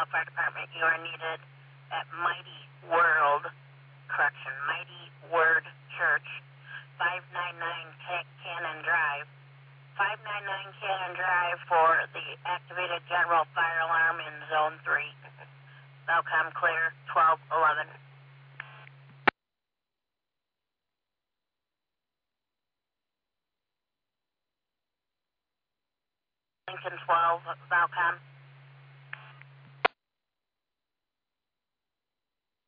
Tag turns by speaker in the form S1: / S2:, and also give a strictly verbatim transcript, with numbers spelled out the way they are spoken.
S1: General Fire Department, you are needed at Mighty World, correction, Mighty Word Church, five ninety-nine Cannon Drive. five ninety-nine Cannon Drive for the activated general fire alarm in Zone three. Valcom clear, twelve eleven. Lincoln twelve, Valcom.